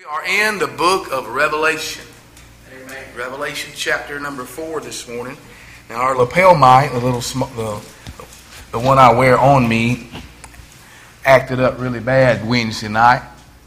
We are in the book of Revelation. Amen. Revelation chapter number 4 this morning. Now our lapel mic, the one I wear on me, acted up really bad Wednesday night.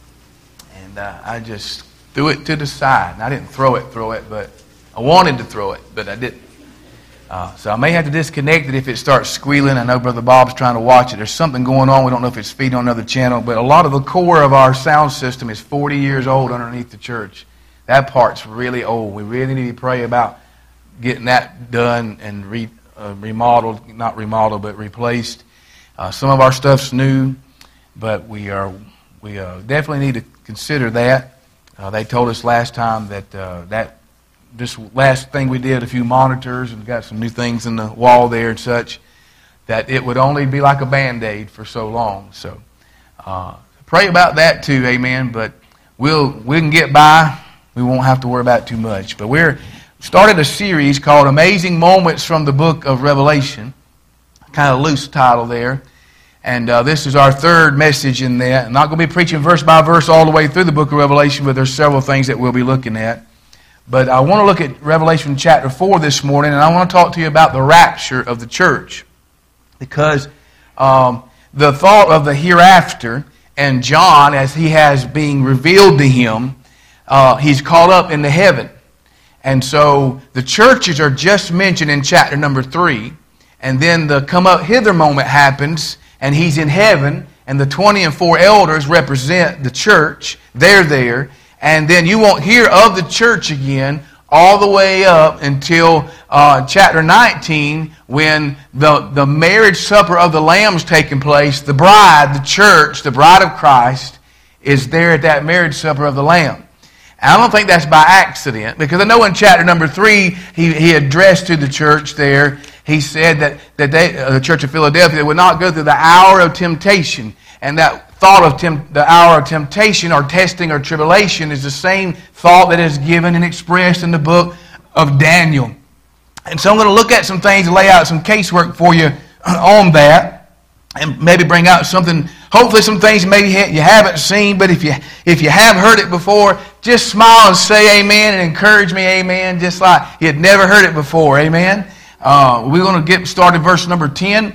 And I just threw it to the side. And I didn't throw it, but I wanted to throw it, but I didn't. So I may have to disconnect it if it starts squealing. I know Brother Bob's trying to watch it. There's something going on. We don't know if it's feeding on another channel. But a lot of the core of our sound system is 40 years old underneath the church. That part's really old. We really need to pray about getting that done and remodeled. Not remodeled, but replaced. Some of our stuff's new, but we definitely need to consider that. They told us last time that this last thing we did, a few monitors and got some new things in the wall there and such, that it would only be like a Band-Aid for so long. So pray about that too, amen. But we can get by. We won't have to worry about it too much. But we're started a series called Amazing Moments from the Book of Revelation. Kind of loose title there. And this is our third message in that. I'm not going to be preaching verse by verse all the way through the book of Revelation, but there's several things that we'll be looking at. But I want to look at Revelation chapter 4 this morning, and I want to talk to you about the rapture of the church. Because the thought of the hereafter, and John, as he has being revealed to him, he's caught up into heaven. And so the churches are just mentioned in chapter number 3, and then the come up hither moment happens, and he's in heaven, and the 24 elders represent the church. They're there. And then you won't hear of the church again all the way up until chapter 19, when the marriage supper of the Lamb is taking place. The bride, the church, the bride of Christ, is there at that marriage supper of the Lamb. And I don't think that's by accident, because I know in chapter number 3, he addressed to the church there, he said that the church of Philadelphia, would not go through the hour of temptation. And that thought of the hour of temptation or testing or tribulation is the same thought that is given and expressed in the book of Daniel. And so I'm going to look at some things and lay out some casework for you on that, and maybe bring out something, hopefully some things maybe you haven't seen, but if you have heard it before, just smile and say amen and encourage me, amen, just like you had never heard it before, amen. We're going to get started verse number 10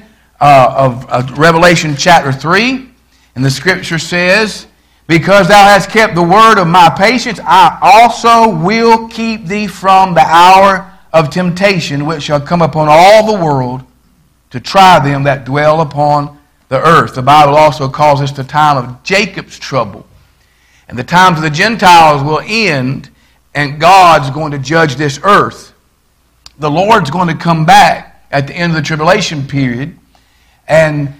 of Revelation chapter 3. And the scripture says, because thou hast kept the word of my patience, I also will keep thee from the hour of temptation, which shall come upon all the world to try them that dwell upon the earth. The Bible also calls this the time of Jacob's trouble. And the times of the Gentiles will end, and God's going to judge this earth. The Lord's going to come back at the end of the tribulation period, and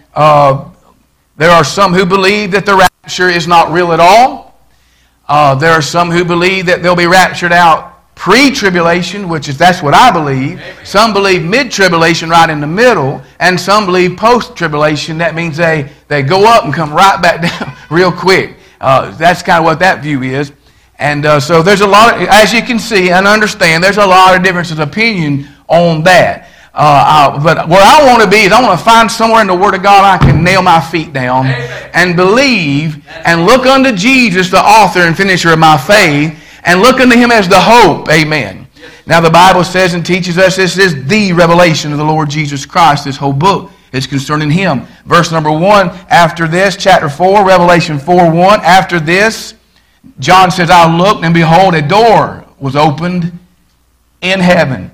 there are some who believe that the rapture is not real at all. There are some who believe that they'll be raptured out pre-tribulation, that's what I believe. Amen. Some believe mid-tribulation, right in the middle, and some believe post-tribulation. That means they go up and come right back down real quick. That's kind of what that view is. And so there's a lot of, as you can see and understand, there's a lot of differences of opinion on that. But where I want to be is I want to find somewhere in the Word of God I can nail my feet down. Amen. And believe and look unto Jesus, the author and finisher of my faith, and look unto Him as the hope. Amen. Yes. Now the Bible says and teaches us this is the revelation of the Lord Jesus Christ. This whole book is concerning Him. Verse number 1, after this, chapter 4, Revelation 4:1, after this, John says, I looked, and behold, a door was opened in heaven.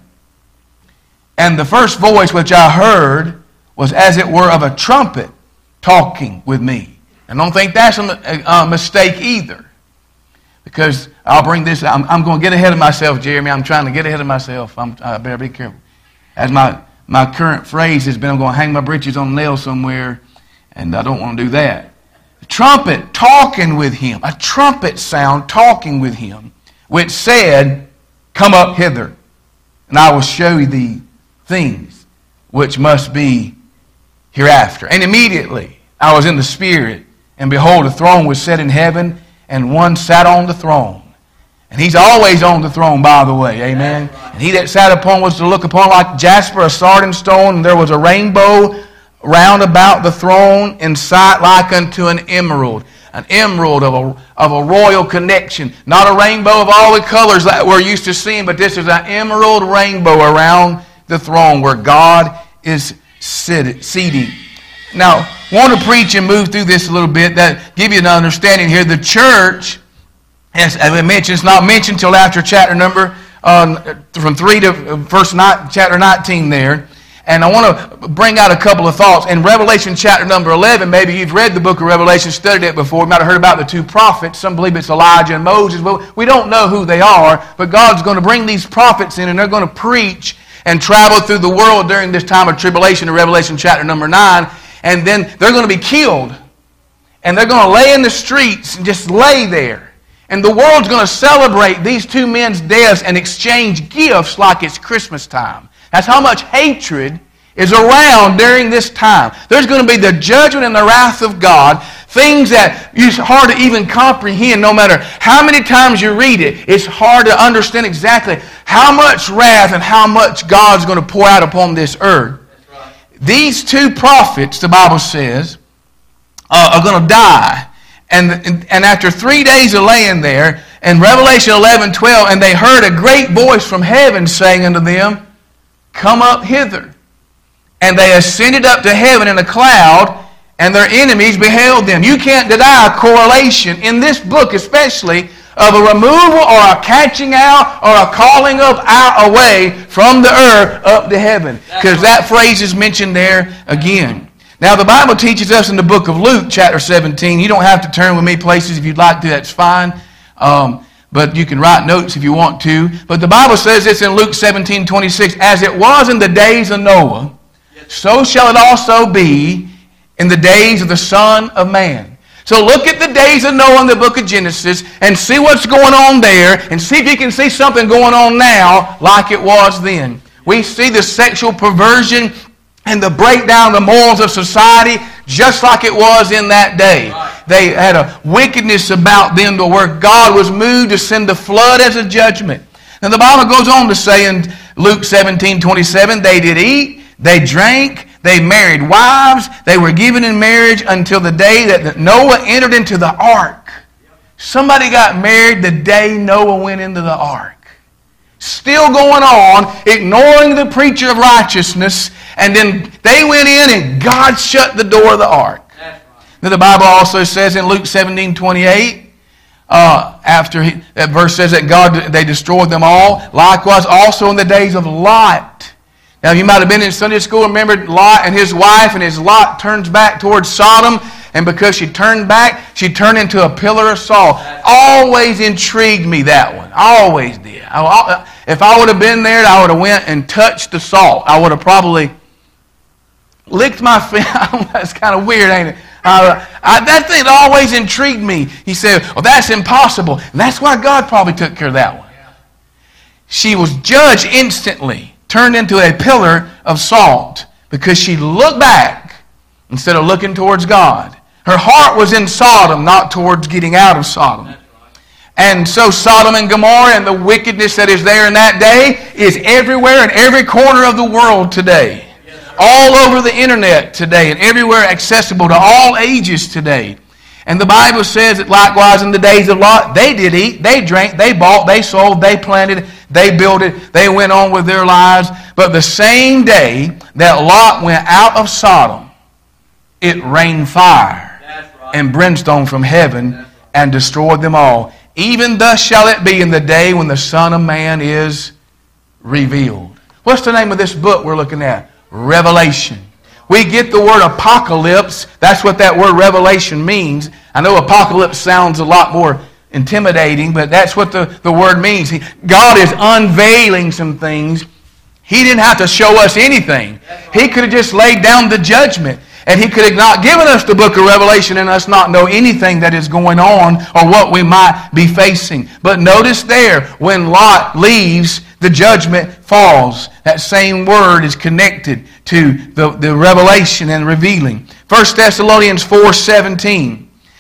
And the first voice which I heard was as it were of a trumpet talking with me. And don't think that's a mistake either. Because I'll bring this, I'm going to get ahead of myself, Jeremy. I'm trying to get ahead of myself. I better be careful. As my current phrase has been, I'm going to hang my britches on a nail somewhere, and I don't want to do that. A trumpet talking with him, a trumpet sound talking with him, which said, come up hither, and I will show you thee things which must be hereafter. And immediately I was in the Spirit, and behold, a throne was set in heaven, and one sat on the throne. And He's always on the throne, by the way, amen. And He that sat upon was to look upon like jasper, a sardine stone, and there was a rainbow round about the throne in sight like unto an emerald of a royal connection. Not a rainbow of all the colors that we're used to seeing, but this is an emerald rainbow around the throne where God is seated. Now, I want to preach and move through this a little bit, that give you an understanding here. The church, as I mentioned, it's not mentioned until after chapter number, from 3 to chapter 19 there. And I want to bring out a couple of thoughts. In Revelation chapter number 11, maybe you've read the book of Revelation, studied it before. You might have heard about the two prophets. Some believe it's Elijah and Moses. But we don't know who they are. But God's going to bring these prophets in, and they're going to preach and travel through the world during this time of tribulation in Revelation chapter number 9. And then they're going to be killed. And they're going to lay in the streets and just lay there. And the world's going to celebrate these two men's deaths and exchange gifts like it's Christmas time. That's how much hatred is around during this time. There's going to be the judgment and the wrath of God, things that it's hard to even comprehend no matter how many times you read it. It's hard to understand exactly how much wrath and how much God's going to pour out upon this earth. That's right. These two prophets, the Bible says, are going to die. And after 3 days of laying there, in Revelation 11:12, and they heard a great voice from heaven saying unto them, Come up hither. And they ascended up to heaven in a cloud, and their enemies beheld them. You can't deny a correlation in this book, especially of a removal or a catching out or a calling up out away from the earth up to heaven. Because that phrase is mentioned there again. Now the Bible teaches us in the book of Luke, chapter 17. You don't have to turn with me places if you'd like to, that's fine. But you can write notes if you want to. But the Bible says this in Luke 17:26, As it was in the days of Noah, so shall it also be in the days of the Son of Man. So look at the days of Noah in the book of Genesis and see what's going on there and see if you can see something going on now like it was then. We see the sexual perversion and the breakdown of the morals of society just like it was in that day. They had a wickedness about them to where God was moved to send the flood as a judgment. And the Bible goes on to say in Luke 17:27, They did eat, they drank, they married wives, they were given in marriage until the day that Noah entered into the ark. Somebody got married the day Noah went into the ark. Still going on, ignoring the preacher of righteousness, and then they went in and God shut the door of the ark. Then the Bible also says in Luke 17:28, that verse says that they destroyed them all. Likewise also in the days of Lot. Now you might have been in Sunday school and remembered Lot and his wife, and his Lot turns back towards Sodom, and because she turned back, she turned into a pillar of salt. Always intrigued me, that one. Always did. If I would have been there, I would have went and touched the salt. I would have probably licked my finger. That's kind of weird, ain't it? That thing always intrigued me. He said, well, that's impossible. And that's why God probably took care of that one. She was judged instantly, turned into a pillar of salt because she looked back instead of looking towards God. Her heart was in Sodom, not towards getting out of Sodom. And so Sodom and Gomorrah and the wickedness that is there in that day is everywhere in every corner of the world today. All over the internet today and everywhere accessible to all ages today. And the Bible says that likewise in the days of Lot, they did eat, they drank, they bought, they sold, they planted, they built it, they went on with their lives. But the same day that Lot went out of Sodom, it rained fire and brimstone from heaven and destroyed them all. Even thus shall it be in the day when the Son of Man is revealed. What's the name of this book we're looking at? Revelation. We get the word apocalypse. That's what that word revelation means. I know apocalypse sounds a lot more intimidating, but that's what the word means. God is unveiling some things. He didn't have to show us anything. He could have just laid down the judgment. And He could have not given us the book of Revelation and us not know anything that is going on or what we might be facing. But notice there, when Lot leaves, the judgment falls. That same word is connected to the revelation and revealing. 1 Thessalonians 4:17.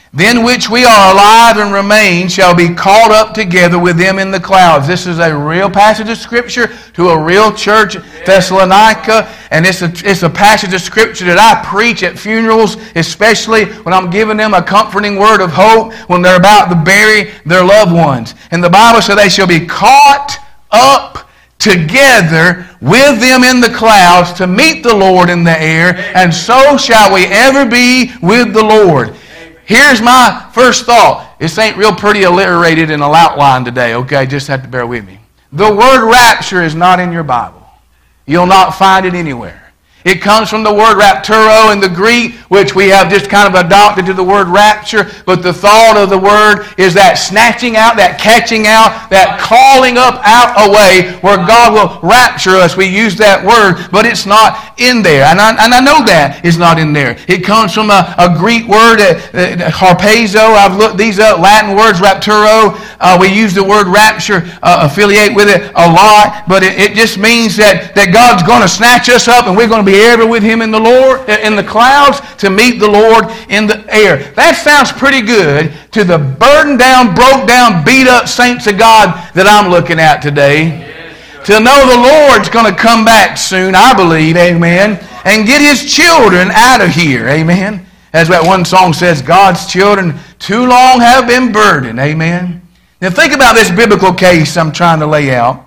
Then which we are alive and remain shall be caught up together with them in the clouds. This is a real passage of Scripture to a real church, Thessalonica. And it's a passage of Scripture that I preach at funerals, especially when I'm giving them a comforting word of hope when they're about to bury their loved ones. And the Bible says they shall be caught up together with them in the clouds to meet the Lord in the air, and so shall we ever be with the Lord. Here's my first thought. This ain't real pretty alliterated in a outline today, okay? Just have to bear with me. The word rapture is not in your Bible. You'll not find it anywhere. It comes from the word rapturo in the Greek, which we have just kind of adopted to the word rapture. But the thought of the word is that snatching out, that catching out, that calling up out away, where God will rapture us. We use that word, but it's not in there. And I know that it's not in there. It comes from a Greek word, harpazo. I've looked these up, Latin words, rapturo. We use the word rapture, affiliate with it a lot. But it just means that God's going to snatch us up and we're going to be ever with Him in the Lord, in the clouds, to meet the Lord in the air. That sounds pretty good to the burdened down, broke down, beat up saints of God that I'm looking at today. To know the Lord's going to come back soon, I believe, amen, and get His children out of here, amen. As that one song says, God's children too long have been burdened, amen. Now think about this biblical case I'm trying to lay out.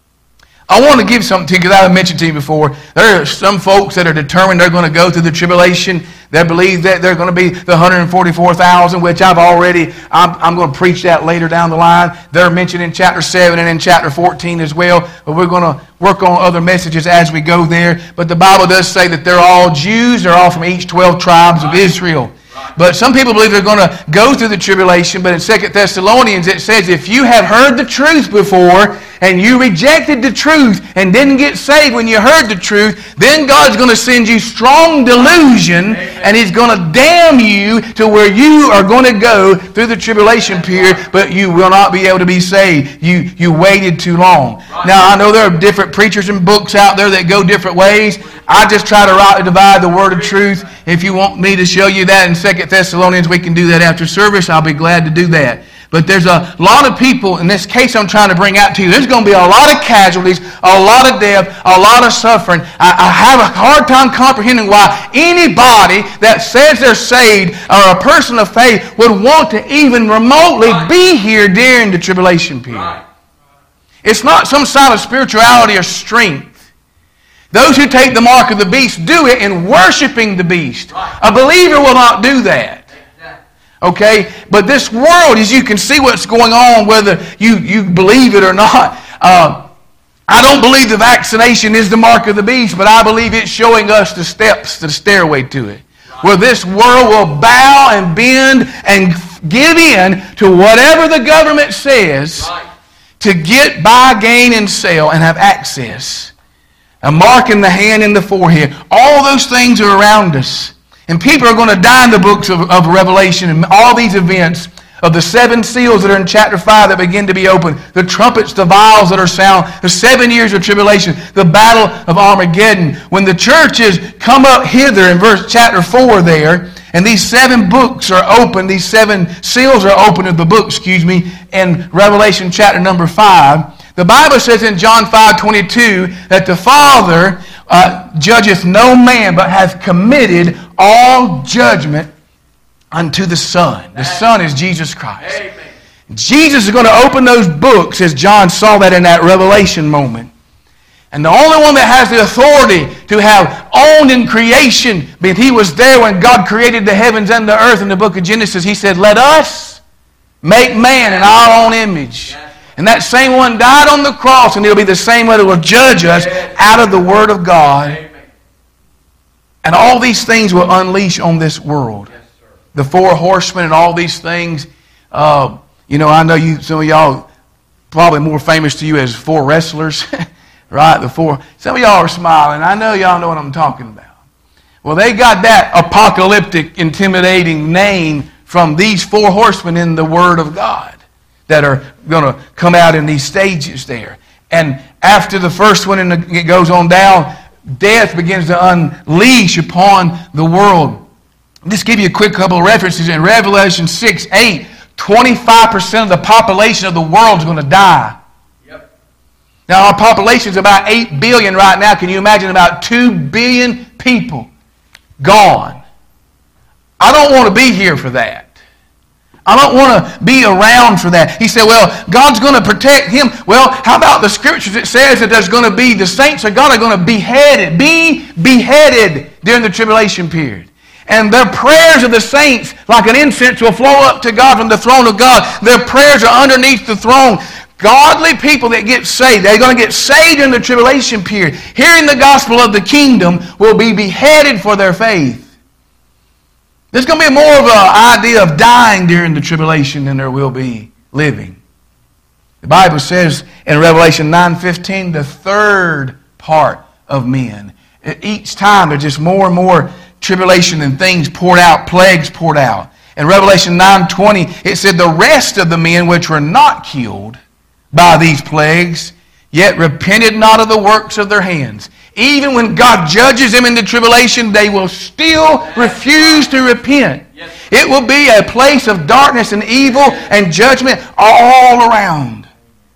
I want to give something to you because I've mentioned to you before. There are some folks that are determined they're going to go through the tribulation. They believe that they're going to be the 144,000, which I'm going to preach that later down the line. They're mentioned in chapter 7 and in chapter 14 as well. But we're going to work on other messages as we go there. But the Bible does say that they're all Jews. They're all from each 12 tribes of Israel. But some people believe they're going to go through the tribulation. But in 2 Thessalonians it says, if you have heard the truth before and you rejected the truth and didn't get saved when you heard the truth, then God's going to send you strong delusion and He's going to damn you to where you are going to go through the tribulation period, but you will not be able to be saved. You waited too long. Now, I know there are different preachers and books out there that go different ways. I just try to rightly divide the word of truth. If you want me to show you that in 2 Thessalonians, we can do that after service. I'll be glad to do that. But there's a lot of people, in this case I'm trying to bring out to you, there's going to be a lot of casualties, a lot of death, a lot of suffering. I have a hard time comprehending why anybody that says they're saved or a person of faith would want to even remotely be here during the tribulation period. It's not some sign of spirituality or strength. Those who take the mark of the beast do it in worshiping the beast. A believer will not do that. Okay? But this world, as you can see what's going on, whether you believe it or not, I don't believe the vaccination is the mark of the beast, but I believe it's showing us the steps, the stairway to it. Where this world will bow and bend and give in to whatever the government says to get, buy, gain, and sell and have access. A mark in the hand and the forehead. All those things are around us. And people are going to die in the books of Revelation and all these events of the 7 seals that are in chapter 5 that begin to be opened, the trumpets, the vials that are sound, the 7 years of tribulation, the battle of Armageddon. When the churches come up hither in chapter 4 there, and these 7 books are open, these 7 seals are open of the book, in Revelation chapter number 5, the Bible says in John 5:22 that the Father judgeth no man, but hath committed all judgment unto the Son. The Son is Jesus Christ. Amen. Jesus is going to open those books as John saw that in that Revelation moment. And the only one that has the authority to have owned in creation, but He was there when God created the heavens and the earth in the book of Genesis. He said, let us make man in our own image. And that same one died on the cross, and He'll be the same one that will judge us out of the Word of God. And all these things will unleash on this world. The 4 horsemen and all these things. I know some of y'all probably more famous to you as 4 wrestlers. Right? Some of y'all are smiling. I know y'all know what I'm talking about. Well, they got that apocalyptic, intimidating name from these 4 horsemen in the Word of God that are going to come out in these stages there. And after the first one and it goes on down, death begins to unleash upon the world. Just give you a quick couple of references. In Revelation 6:8, 25% of the population of the world is going to die. Yep. Now, our population is about 8 billion right now. Can you imagine about 2 billion people gone? I don't want to be here for that. I don't want to be around for that. He said, well, God's going to protect him. Well, how about the scriptures? It says that there's going to be, the saints of God are going to be beheaded during the tribulation period. And their prayers of the saints, like an incense, will flow up to God from the throne of God. Their prayers are underneath the throne. Godly people that get saved, they're going to get saved in the tribulation period. Hearing the gospel of the kingdom will be beheaded for their faith. There's going to be more of an idea of dying during the tribulation than there will be living. The Bible says in Revelation 9:15, the third part of men. Each time there's just more and more tribulation and things poured out, plagues poured out. In Revelation 9:20, it said, the rest of the men which were not killed by these plagues, yet repented not of the works of their hands. Even when God judges them in the tribulation, they will still refuse to repent. It will be a place of darkness and evil and judgment all around.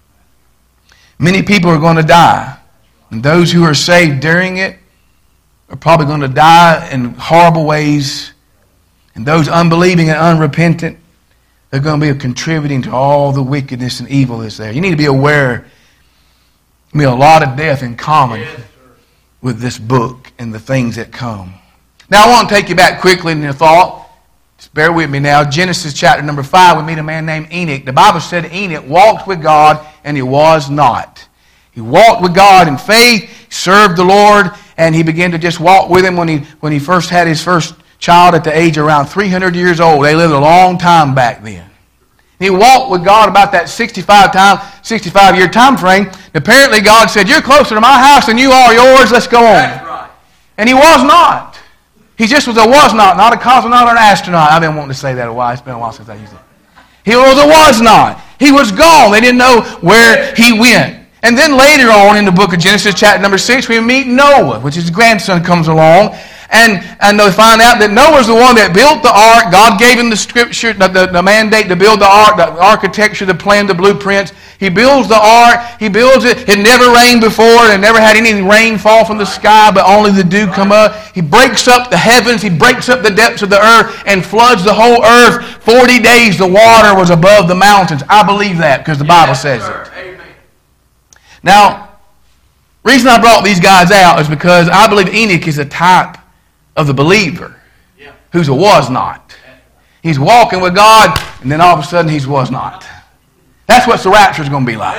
Many people are going to die. And those who are saved during it are probably going to die in horrible ways. And those unbelieving and unrepentant, they're going to be contributing to all the wickedness and evil that's there. You need to be aware there'll be a lot of death in common with this book and the things that come. Now I want to take you back quickly in your thought. Just bear with me now. Genesis chapter number 5, we meet a man named Enoch. The Bible said Enoch walked with God and he was not. He walked with God in faith, served the Lord, and he began to just walk with him when he first had his first child at the age of around 300 years old. They lived a long time back then. He walked with God about that 65-year time frame. Apparently God said, you're closer to my house than you are yours. Let's go on. That's right. And he was not. He just was a was not a cosmonaut or an astronaut. I've been wanting to say that a while. It's been a while since I used it. He was a was not. He was gone. They didn't know where he went. And then later on in the book of Genesis chapter number 6, we meet Noah, which his grandson comes along. And they find out that Noah's the one that built the ark. God gave him the scripture, the mandate to build the ark, the architecture, the plan, the blueprints. He builds the ark. He builds it. It never rained before. It never had any rain fall from the sky, but only the dew come up. He breaks up the heavens. He breaks up the depths of the earth and floods the whole earth. 40 days the water was above the mountains. I believe that because the Bible says it. Amen. Now, the reason I brought these guys out is because I believe Enoch is a type of the believer who's a was not. He's walking with God, and then all of a sudden he's was not. That's what the rapture is going to be like.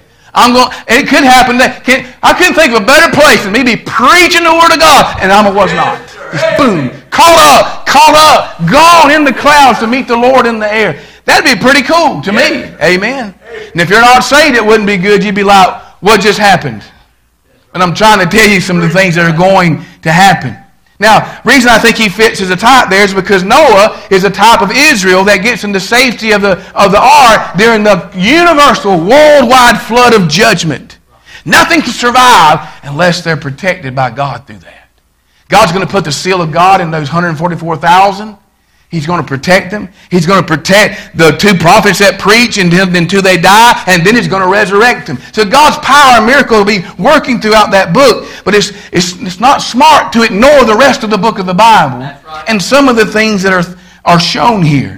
It could happen. I couldn't think of a better place than me be preaching the Word of God, and I'm a was not. Just boom, caught up, gone in the clouds to meet the Lord in the air. That'd be pretty cool to me. Amen. And if you're not saved, it wouldn't be good. You'd be like, what just happened? And I'm trying to tell you some of the things that are going to happen. Now, the reason I think he fits as a type there is because Noah is a type of Israel that gets in the safety of the ark during the universal worldwide flood of judgment. Nothing can survive unless they're protected by God through that. God's going to put the seal of God in those 144,000. He's going to protect them. He's going to protect the two prophets that preach until they die, and then he's going to resurrect them. So God's power and miracle will be working throughout that book, but it's not smart to ignore the rest of the book of the Bible and some of the things that are shown here.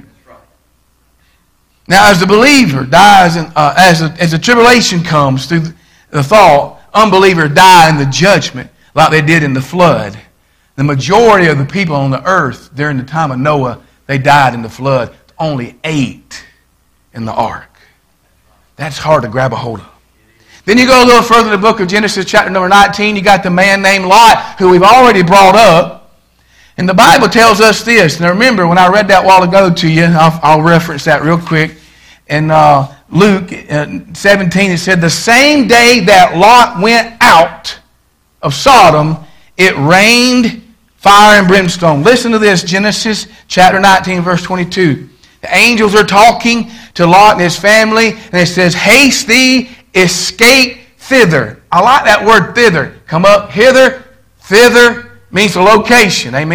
Now, as the believer dies, as the tribulation comes through the thought, unbelievers die in the judgment like they did in the flood. The majority of the people on the earth during the time of Noah, they died in the flood. Only 8 in the ark. That's hard to grab a hold of. Then you go a little further in the book of Genesis chapter number 19. You got the man named Lot, who we've already brought up. And the Bible tells us this. Now remember, when I read that a while ago to you, I'll reference that real quick. In Luke 17, it said, the same day that Lot went out of Sodom, it rained fire and brimstone. Listen to this, Genesis chapter 19, verse 22. The angels are talking to Lot and his family, and it says, haste thee, escape thither. I like that word thither. Come up hither, thither means the location. Amen.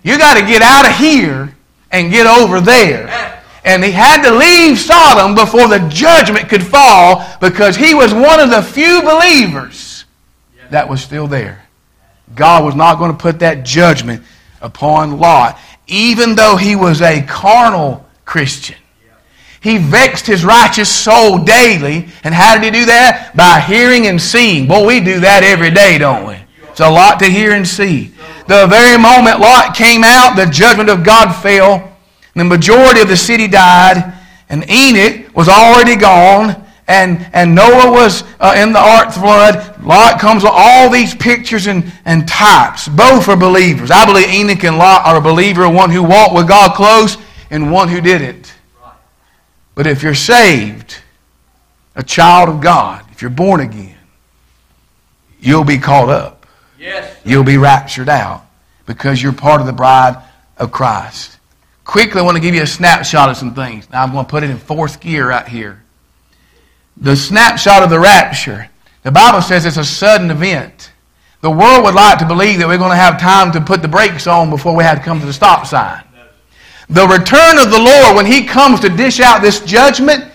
you got to get out of here and get over there. And he had to leave Sodom before the judgment could fall, because he was one of the few believers that was still there. God was not going to put that judgment upon Lot, even though he was a carnal Christian. He vexed his righteous soul daily. And how did he do that? By hearing and seeing. Boy, we do that every day, don't we? It's a lot to hear and see. The very moment Lot came out, the judgment of God fell. The majority of the city died. And Enoch was already gone. And Noah was in the ark flood. Lot comes with all these pictures and types. Both are believers. I believe Enoch and Lot are a believer, one who walked with God close and one who didn't. But if you're saved, a child of God, if you're born again, you'll be caught up. Yes. You'll be raptured out because you're part of the bride of Christ. Quickly, I want to give you a snapshot of some things. Now, I'm going to put it in fourth gear right here. The snapshot of the rapture. The Bible says it's a sudden event. The world would like to believe that we're going to have time to put the brakes on before we have to come to the stop sign. The return of the Lord, when He comes to dish out this judgment,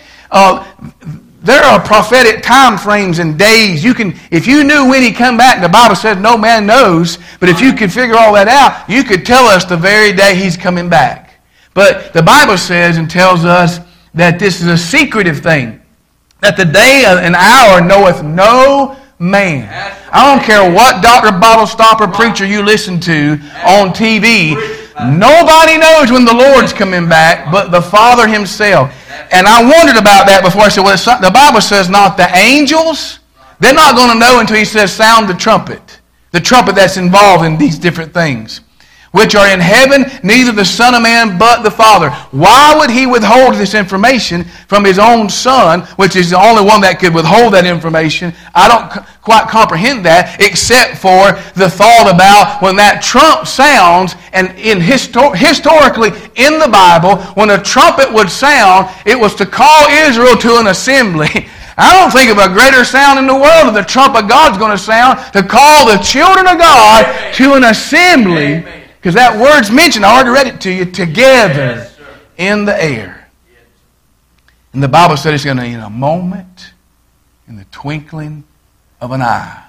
there are prophetic time frames and days. If you knew when He come back, the Bible says no man knows, but if you could figure all that out, you could tell us the very day He's coming back. But the Bible says and tells us that this is a secretive thing, that the day and hour knoweth no man. I don't care what Dr. Bottle Stopper preacher you listen to on TV. Nobody knows when the Lord's coming back but the Father Himself. And I wondered about that before. I said, well, the Bible says not the angels. They're not going to know until He says sound the trumpet. The trumpet that's involved in these different things. Which are in heaven, neither the Son of Man but the Father. Why would He withhold this information from His own Son, which is the only one that could withhold that information? I don't quite comprehend that, except for the thought about when that trump sounds, and historically in the Bible, when a trumpet would sound, it was to call Israel to an assembly. I don't think of a greater sound in the world than the trump of God's going to sound to call the children of God to an assembly. Because that word's mentioned, I already read it to you, together in the air. And the Bible said it's going to, in a moment, in the twinkling of an eye,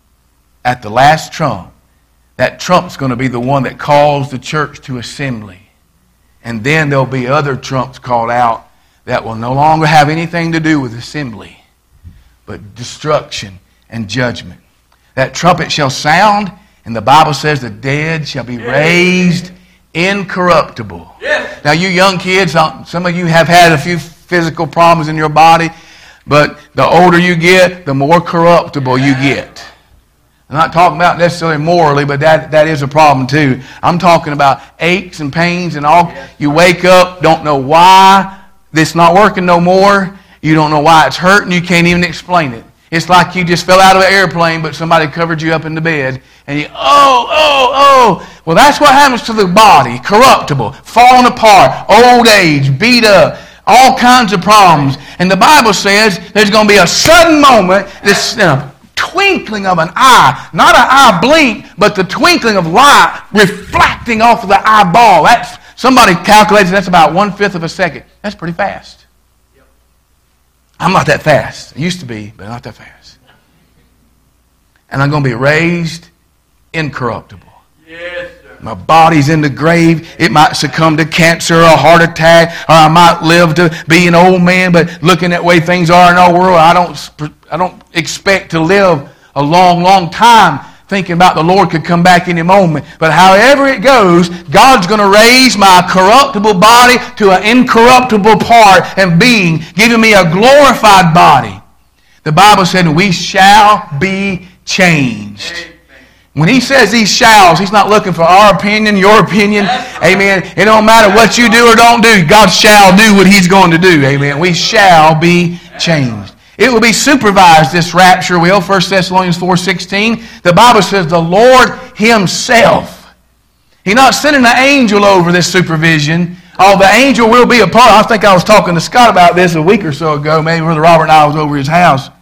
at the last trump, that trump's going to be the one that calls the church to assembly. And then there'll be other trumps called out that will no longer have anything to do with assembly, but destruction and judgment. That trumpet shall sound, and the Bible says the dead shall be raised incorruptible. Yes. Now you young kids, some of you have had a few physical problems in your body, but the older you get, the more corruptible you get. I'm not talking about necessarily morally, but that is a problem too. I'm talking about aches and pains and all. You wake up, don't know why it's not working no more. You don't know why it's hurting. You can't even explain it. It's like you just fell out of an airplane, but somebody covered you up in the bed. And you, oh. Well, that's what happens to the body. Corruptible, falling apart, old age, beat up, all kinds of problems. And the Bible says there's going to be a sudden moment, this twinkling of an eye. Not an eye blink, but the twinkling of light reflecting off of the eyeball. Somebody calculates that's about 1/5 of a second. That's pretty fast. I'm not that fast. I used to be, but not that fast. And I'm going to be raised incorruptible. Yes, sir. My body's in the grave. It might succumb to cancer or a heart attack, or I might live to be an old man, but looking at the way things are in our world, I don't expect to live a long, long time thinking about the Lord could come back any moment. But however it goes, God's going to raise my corruptible body to an incorruptible part and being, giving me a glorified body. The Bible said we shall be changed. When He says these shalls, He's not looking for our opinion, your opinion. Amen. It don't matter what you do or don't do. God shall do what He's going to do. Amen. We shall be changed. It will be supervised, this rapture will. 1 Thessalonians 4:16. The Bible says the Lord Himself. He's not sending an angel over this supervision. Oh, the angel will be a part. I think I was talking to Scott about this a week or so ago. Maybe Brother Robert and I was over his house.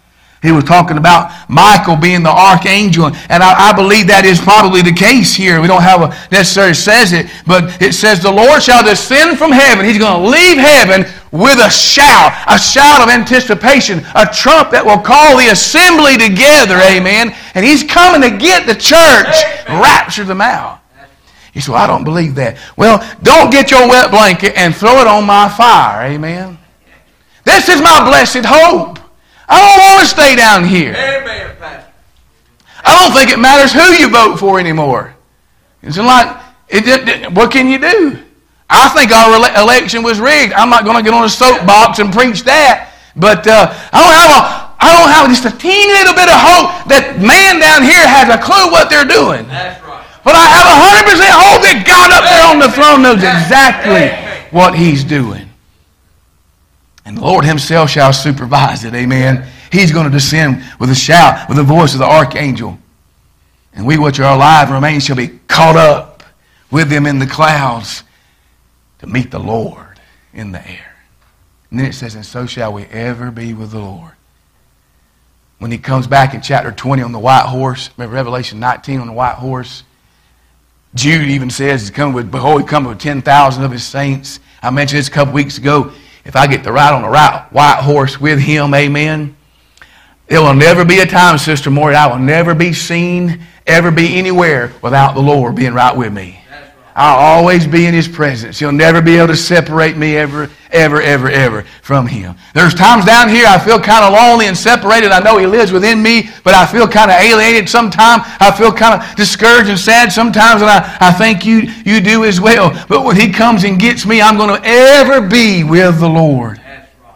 He was talking about Michael being the archangel, and I believe that is probably the case here. We don't have a necessarily says it, but it says the Lord shall descend from heaven. He's going to leave heaven with a shout of anticipation, a trump that will call the assembly together, amen. And He's coming to get the church, rapture them out. You say, well, I don't believe that. Well, don't get your wet blanket and throw it on my fire, amen. This is my blessed hope. I don't want to stay down here. Amen, Pastor. I don't think it matters who you vote for anymore. It's like, what can you do? I think our election was rigged. I'm not going to get on a soapbox and preach that. But I don't have just a teeny little bit of hope that man down here has a clue what they're doing. That's right. But I have 100% hope that God up there on the throne knows exactly what He's doing. And the Lord Himself shall supervise it, amen. He's going to descend with a shout, with the voice of the archangel. And we which are alive and remain shall be caught up with them in the clouds to meet the Lord in the air. And then it says, and so shall we ever be with the Lord. When He comes back in chapter 20 on the white horse, remember Revelation 19 on the white horse, Jude even says, behold, He comes with 10,000 of His saints. I mentioned this a couple weeks ago. If I get to ride on the white horse with Him, amen, there will never be a time, Sister Morty, I will never be seen, ever be anywhere without the Lord being right with me. That's right. I'll always be in His presence. He'll never be able to separate me ever from Him. There's times down here I feel kind of lonely and separated. I know He lives within me, but I feel kind of alienated sometimes. I feel kind of discouraged and sad sometimes, and I think you do as well. But when He comes and gets me, I'm going to ever be with the Lord. That's right.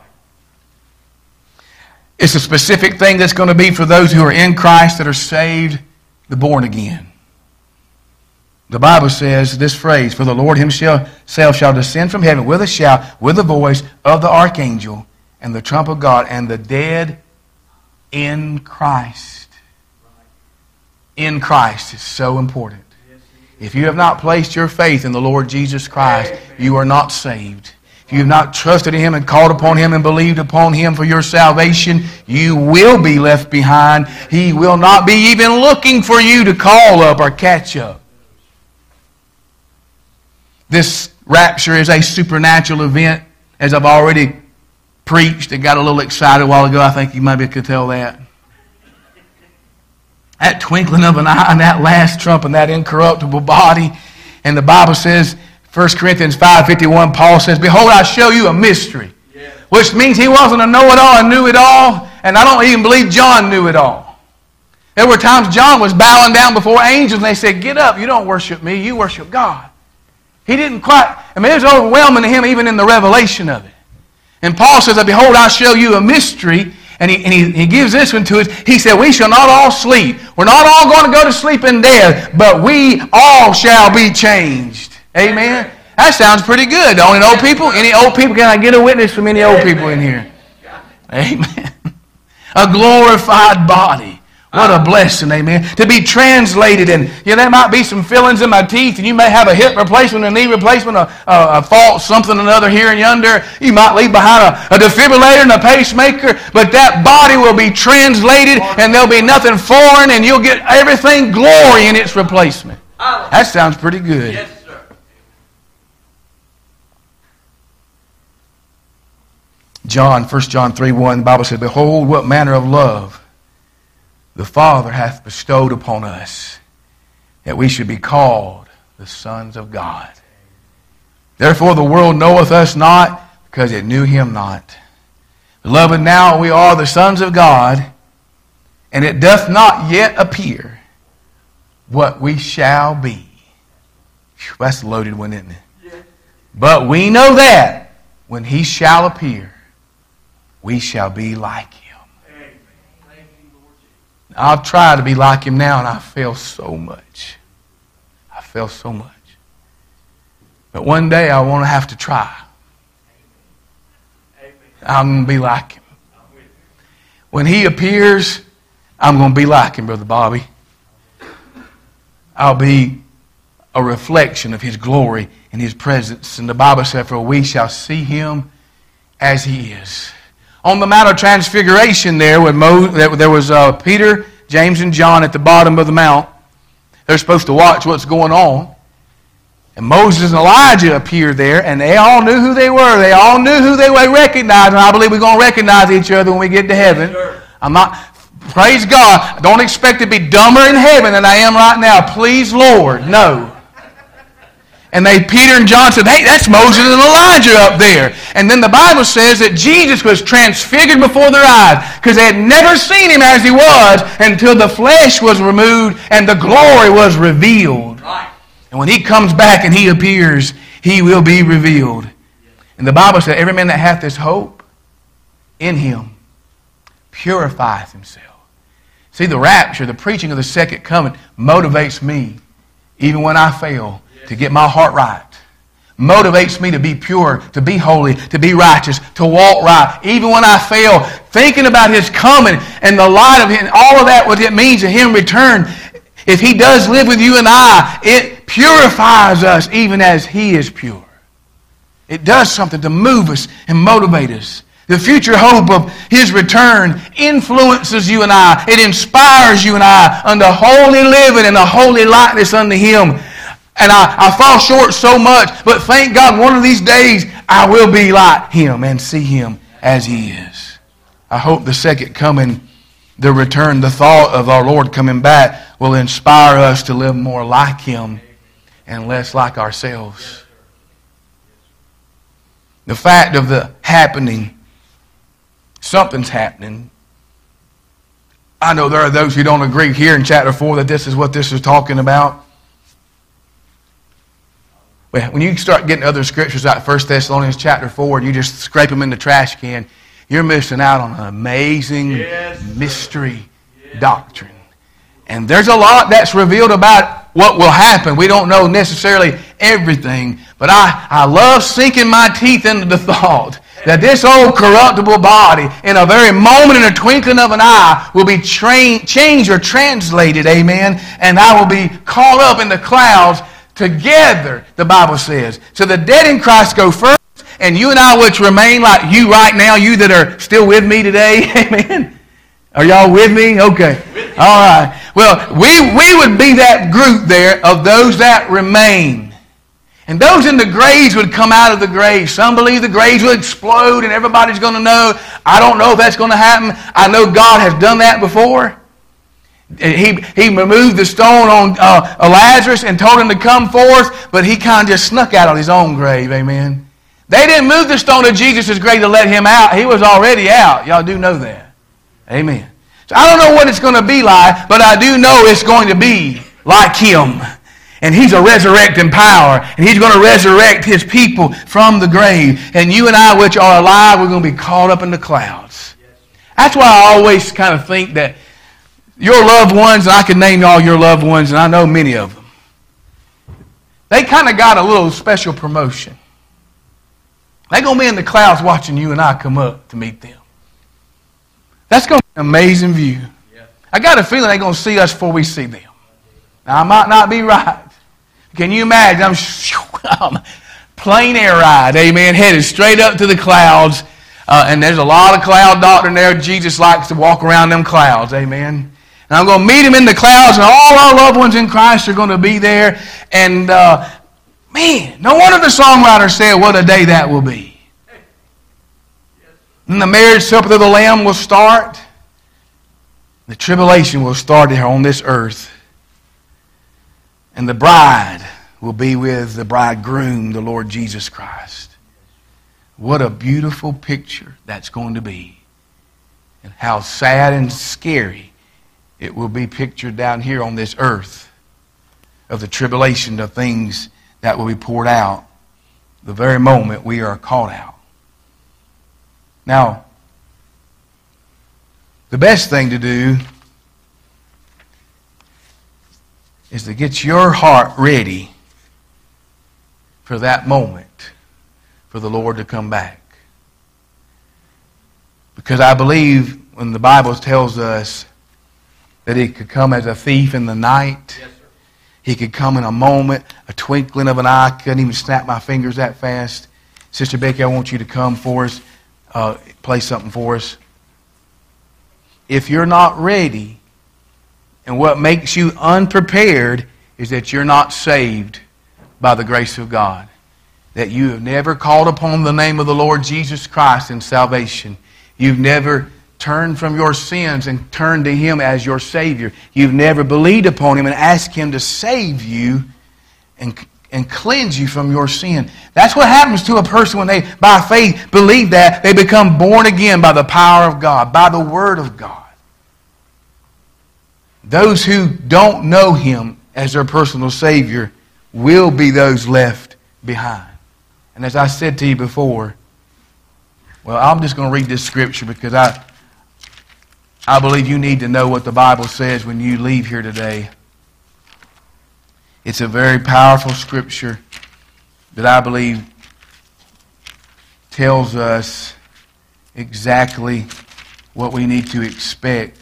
It's a specific thing that's going to be for those who are in Christ, that are saved, the born again. The Bible says this phrase, for the Lord Himself shall descend from heaven with a shout, with the voice of the archangel, and the trump of God, and the dead in Christ. In Christ is so important. If you have not placed your faith in the Lord Jesus Christ, you are not saved. If you have not trusted in Him and called upon Him and believed upon Him for your salvation, you will be left behind. He will not be even looking for you to call up or catch up. This rapture is a supernatural event, as I've already preached and got a little excited a while ago. I think you maybe could tell that. That twinkling of an eye and that last trump and that incorruptible body. And the Bible says, 1 Corinthians 5:51, Paul says, behold, I show you a mystery. Yeah. Which means he wasn't a know-it-all and knew it all. And I don't even believe John knew it all. There were times John was bowing down before angels and they said, get up, you don't worship me, you worship God. He didn't quite, it was overwhelming to him even in the revelation of it. And Paul says, behold, I show you a mystery. And he gives this one to us. He said, we shall not all sleep. We're not all going to go to sleep in death, but we all shall be changed. Amen? That sounds pretty good, don't it, old people? Any old people? Can I get a witness from any old people in here? Amen. A glorified body. What a blessing, amen. To be translated, and there might be some fillings in my teeth, and you may have a hip replacement, a knee replacement, a fault, something or another here and yonder. You might leave behind a defibrillator and a pacemaker, but that body will be translated, and there'll be nothing foreign, and you'll get everything glory in its replacement. That sounds pretty good. Yes, sir. John, 1 John 3:1, the Bible says, behold, what manner of love the Father hath bestowed upon us, that we should be called the sons of God. Therefore the world knoweth us not, because it knew Him not. Beloved, now we are the sons of God, and it doth not yet appear what we shall be. Whew, that's a loaded one, isn't it? Yeah. But we know that when He shall appear, we shall be like Him. I've tried to be like Him now, and I fail so much. I fail so much. But one day I want to have to try. I'm going to be like Him. When He appears, I'm going to be like Him, Brother Bobby. I'll be a reflection of His glory and His presence. And the Bible said, for we shall see Him as He is. On the Mount of Transfiguration there was Peter, James, and John at the bottom of the mount. They're supposed to watch what's going on. And Moses and Elijah appeared there, and they all knew who they were. They all knew who they were, recognized, and I believe we're going to recognize each other when we get to heaven. Praise God, I don't expect to be dumber in heaven than I am right now. Please, Lord, no. And Peter and John said, hey, that's Moses and Elijah up there. And then the Bible says that Jesus was transfigured before their eyes because they had never seen him as he was until the flesh was removed and the glory was revealed. Right. And when he comes back and he appears, he will be revealed. And the Bible said, every man that hath this hope in him purifieth himself. See, the rapture, the preaching of the second coming motivates me, even when I fail, to get my heart right. Motivates me to be pure, to be holy, to be righteous, to walk right. Even when I fail, thinking about his coming and the light of him, all of that, what it means to him return. If he does live with you and I, it purifies us even as he is pure. It does something to move us and motivate us. The future hope of his return influences you and I. It inspires you and I unto holy living and a holy likeness unto him. And I fall short so much, but thank God one of these days I will be like him and see him as he is. I hope the second coming, the return, the thought of our Lord coming back will inspire us to live more like him and less like ourselves. The fact of the happening, something's happening. I know there are those who don't agree here in chapter 4 that this is what this is talking about. When you start getting other scriptures like 1 Thessalonians chapter 4 and you just scrape them in the trash can, you're missing out on an amazing mystery doctrine. And there's a lot that's revealed about what will happen. We don't know necessarily everything, but I love sinking my teeth into the thought that this old corruptible body, in a very moment, in a twinkling of an eye, will be changed or translated, amen, and I will be caught up in the clouds together, the Bible says. So the dead in Christ go first, and you and I which remain, like you right now, you that are still with me today, amen. Are y'all with me? Okay. All right. Well, we would be that group there of those that remain. And those in the graves would come out of the graves. Some believe the graves will explode and everybody's going to know. I don't know if that's going to happen. I know God has done that before. He removed the stone on Lazarus and told him to come forth, but he kind of just snuck out on his own grave, amen. They didn't move the stone of Jesus' grave to let him out. He was already out. Y'all do know that. Amen. So I don't know what it's going to be like, but I do know it's going to be like him. And he's a resurrecting power, and he's going to resurrect his people from the grave. And you and I, which are alive, we're going to be caught up in the clouds. That's why I always kind of think that your loved ones, and I can name all your loved ones, and I know many of them, they kind of got a little special promotion. They're going to be in the clouds watching you and I come up to meet them. That's going to be an amazing view. I got a feeling they're going to see us before we see them. Now, I might not be right. Can you imagine? I'm plane air ride, amen, headed straight up to the clouds. And there's a lot of cloud doctrine there. Jesus likes to walk around them clouds, amen. And I'm going to meet him in the clouds, and all our loved ones in Christ are going to be there. And, man, no wonder the songwriter said, what a day that will be. And the marriage supper of the Lamb will start. The tribulation will start here on this earth. And the bride will be with the bridegroom, the Lord Jesus Christ. What a beautiful picture that's going to be. And how sad and scary it will be pictured down here on this earth of the tribulation of things that will be poured out the very moment we are caught out. Now, the best thing to do is to get your heart ready for that moment for the Lord to come back. Because I believe when the Bible tells us that he could come as a thief in the night, yes, he could come in a moment, a twinkling of an eye. I couldn't even snap my fingers that fast. Sister Becky, I want you to come for us. play something for us. If you're not ready, and what makes you unprepared is that you're not saved by the grace of God. That you have never called upon the name of the Lord Jesus Christ in salvation. You've never turned from your sins and turned to Him as your Savior. You've never believed upon Him and asked Him to save you and cleanse you from your sin. That's what happens to a person when they, by faith, believe that. They become born again by the power of God, by the Word of God. Those who don't know Him as their personal Savior will be those left behind. And as I said to you before, well, I'm just going to read this scripture because I believe you need to know what the Bible says when you leave here today. It's a very powerful scripture that I believe tells us exactly what we need to expect.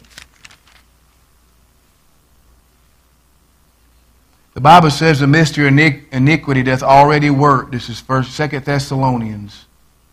The Bible says the mystery of iniquity doth already work. This is 2 Thessalonians.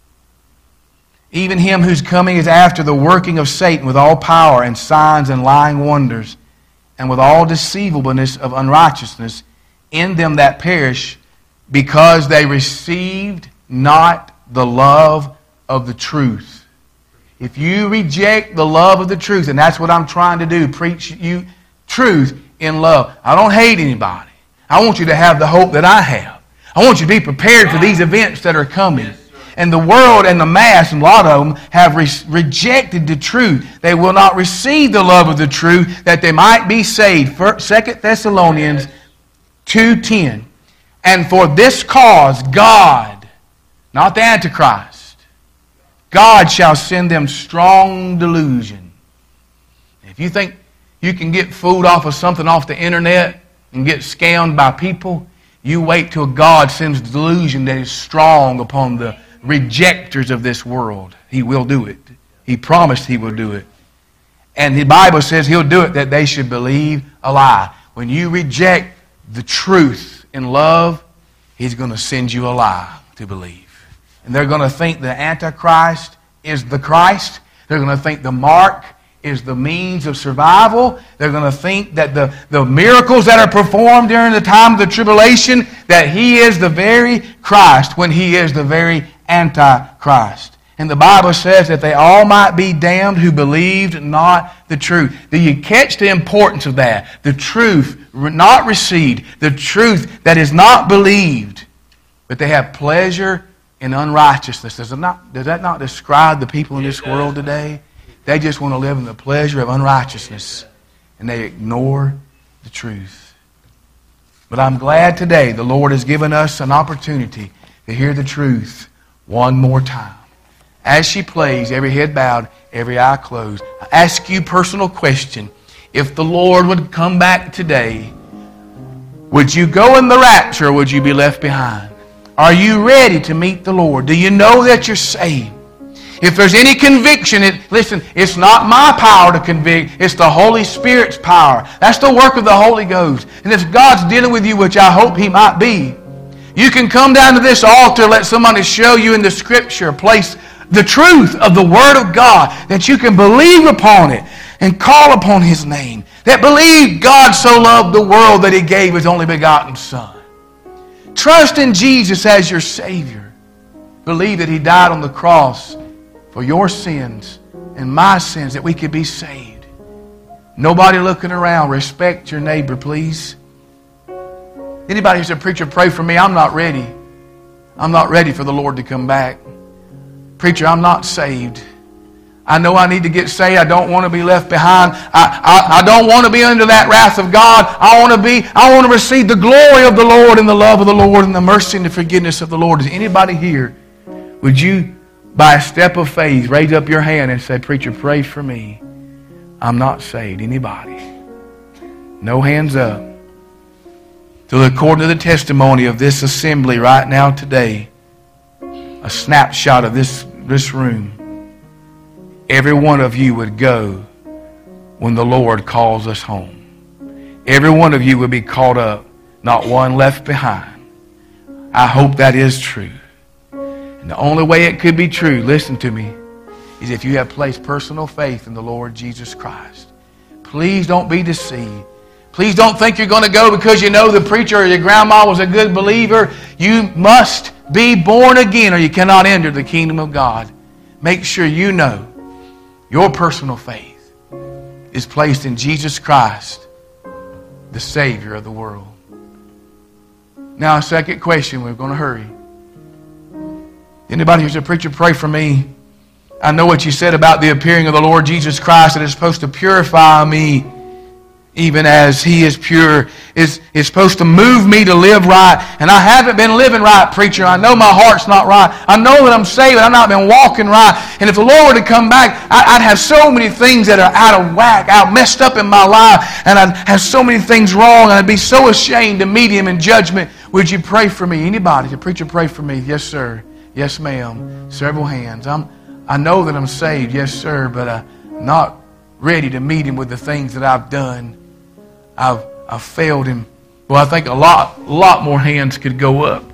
Even him whose coming is after the working of Satan with all power and signs and lying wonders, and with all deceivableness of unrighteousness in them that perish, because they received not the love of the truth. If you reject the love of the truth, and that's what I'm trying to do, preach you truth in love. I don't hate anybody. I want you to have the hope that I have. I want you to be prepared for these events that are coming. And the world and the mass, and a lot of them, have rejected the truth. They will not receive the love of the truth that they might be saved. 2 Thessalonians 2:10. And for this cause, God, not the Antichrist, God shall send them strong delusion. If you think you can get fooled off of something off the internet and get scammed by people, you wait till God sends delusion that is strong upon the rejectors of this world. He will do it. He promised He will do it. And the Bible says He'll do it that they should believe a lie. When you reject the truth in love, He's going to send you a lie to believe. And they're going to think the Antichrist is the Christ. They're going to think the mark is the means of survival. They're going to think that the miracles that are performed during the time of the tribulation, that He is the very Christ when He is the very Antichrist. And the Bible says that they all might be damned who believed not the truth. Do you catch the importance of that? The truth not received, the truth that is not believed, but they have pleasure in unrighteousness. Does that not describe the people in this world today? They just want to live in the pleasure of unrighteousness, and they ignore the truth. But I'm glad today the Lord has given us an opportunity to hear the truth one more time. As she plays, every head bowed, every eye closed, I ask you a personal question. If the Lord would come back today, would you go in the rapture or would you be left behind? Are you ready to meet the Lord? Do you know that you're saved? If there's any conviction, listen, it's not my power to convict. It's the Holy Spirit's power. That's the work of the Holy Ghost. And if God's dealing with you, which I hope He might be, you can come down to this altar, let somebody show you in the Scripture a place, the truth of the Word of God, that you can believe upon it and call upon His name. That believe God so loved the world that He gave His only begotten Son. Trust in Jesus as your Savior. Believe that He died on the cross for your sins and my sins, that we could be saved. Nobody looking around. Respect your neighbor, please. Anybody who said, "Preacher, pray for me," I'm not ready. I'm not ready for the Lord to come back. "Preacher, I'm not saved. I know I need to get saved. I don't want to be left behind. I don't want to be under that wrath of God. I want to receive the glory of the Lord and the love of the Lord and the mercy and the forgiveness of the Lord." Is anybody here? Would you, by a step of faith, raise up your hand and say, "Preacher, pray for me. I'm not saved." Anybody? No hands up. So according to the testimony of this assembly right now today, a snapshot of this room, every one of you would go when the Lord calls us home. Every one of you would be caught up, not one left behind. I hope that is true. And the only way it could be true, listen to me, is if you have placed personal faith in the Lord Jesus Christ. Please don't be deceived. Please don't think you're going to go because you know the preacher or your grandma was a good believer. You must be born again or you cannot enter the kingdom of God. Make sure you know your personal faith is placed in Jesus Christ, the Savior of the world. Now, a second question. We're going to hurry. Anybody who's a preacher, pray for me. I know what you said about the appearing of the Lord Jesus Christ, that it's supposed to purify me even as He is pure. It's supposed to move me to live right. And I haven't been living right, preacher. I know my heart's not right. I know that I'm saved, but I've not been walking right. And if the Lord were to come back, I'd have so many things that are out of whack, out messed up in my life. And I'd have so many things wrong. And I'd be so ashamed to meet Him in judgment. Would you pray for me? Anybody? The preacher, pray for me. Yes, sir. Yes, ma'am. Several hands. I know that I'm saved. Yes, sir. But I'm not ready to meet Him with the things that I've done. I've failed Him. Well, I think a lot more hands could go up.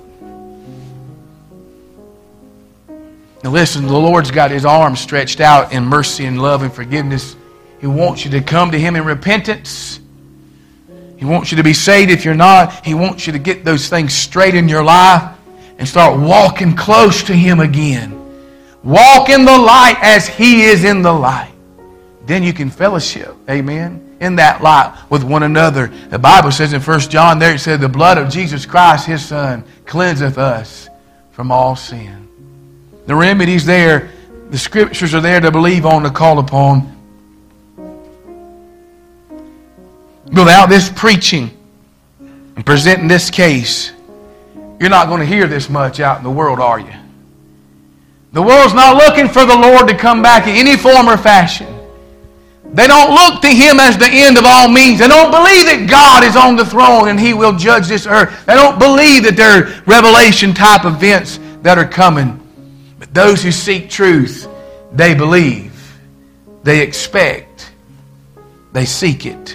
Now listen, the Lord's got His arms stretched out in mercy and love and forgiveness. He wants you to come to Him in repentance. He wants you to be saved if you're not. He wants you to get those things straight in your life and start walking close to Him again. Walk in the light as He is in the light. Then you can fellowship, amen, in that light with one another. The Bible says in 1 John there, it said, the blood of Jesus Christ, His Son, cleanseth us from all sin. The remedy's there. The Scriptures are there to believe on, to call upon. Without this preaching and presenting this case, you're not going to hear this much out in the world, are you? The world's not looking for the Lord to come back in any form or fashion. They don't look to Him as the end of all means. They don't believe that God is on the throne and He will judge this earth. They don't believe that there are revelation type events that are coming. But those who seek truth, they believe, they expect, they seek it.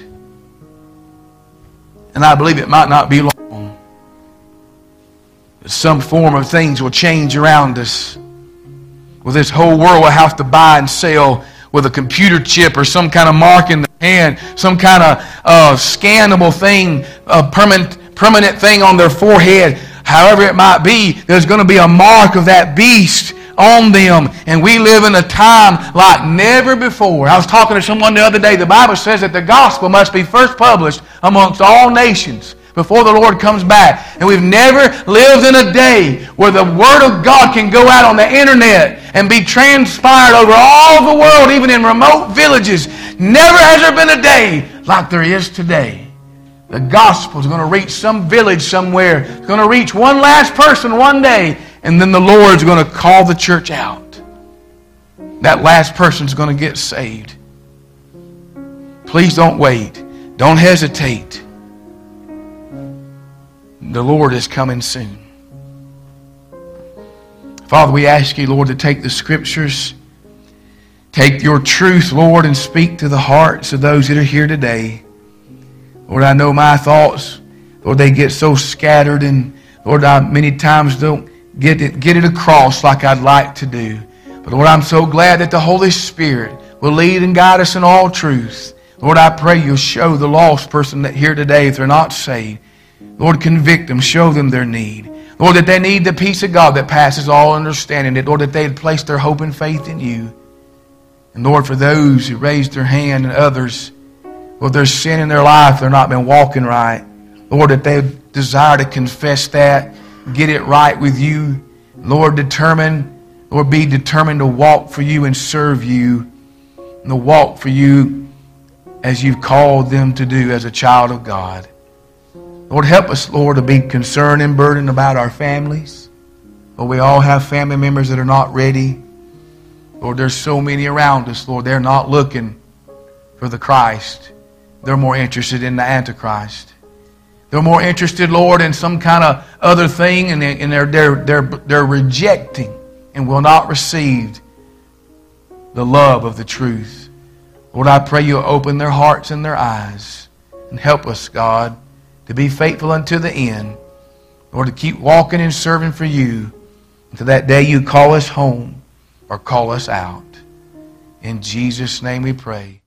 And I believe it might not be long. Some form of things will change around us. Well, this whole world will have to buy and sell with a computer chip or some kind of mark in the hand, some kind of scannable thing, a permanent thing on their forehead. However it might be, there's going to be a mark of that beast on them. And we live in a time like never before. I was talking to someone the other day. The Bible says that the gospel must be first published amongst all nations before the Lord comes back. And we've never lived in a day where the Word of God can go out on the internet and be transpired over all the world, even in remote villages. Never has there been a day like there is today. The gospel is going to reach some village somewhere. It's going to reach one last person one day. And then the Lord's going to call the church out. That last person's going to get saved. Please don't wait. Don't hesitate. The Lord is coming soon. Father, we ask You, Lord, to take the Scriptures, take Your truth, Lord, and speak to the hearts of those that are here today. Lord, I know my thoughts, Lord, they get so scattered, and Lord, I many times don't get it across like I'd like to do. But Lord, I'm so glad that the Holy Spirit will lead and guide us in all truth. Lord, I pray You'll show the lost person that here today, if they're not saved, Lord, convict them, show them their need. Lord, that they need the peace of God that passes all understanding. That, Lord, that they had placed their hope and faith in You. And Lord, for those who raised their hand and others, Lord, there's sin in their life, they're not been walking right. Lord, that they desire to confess that, get it right with You. Lord, be determined to walk for You and serve You. And to walk for You as You've called them to do as a child of God. Lord, help us, Lord, to be concerned and burdened about our families. Lord, we all have family members that are not ready. Lord, there's so many around us, Lord, they're not looking for the Christ. They're more interested in the Antichrist. They're more interested, Lord, in some kind of other thing, and they're rejecting and will not receive the love of the truth. Lord, I pray You'll open their hearts and their eyes and help us, God, to be faithful unto the end. Lord, to keep walking and serving for You until that day You call us home or call us out. In Jesus' name we pray.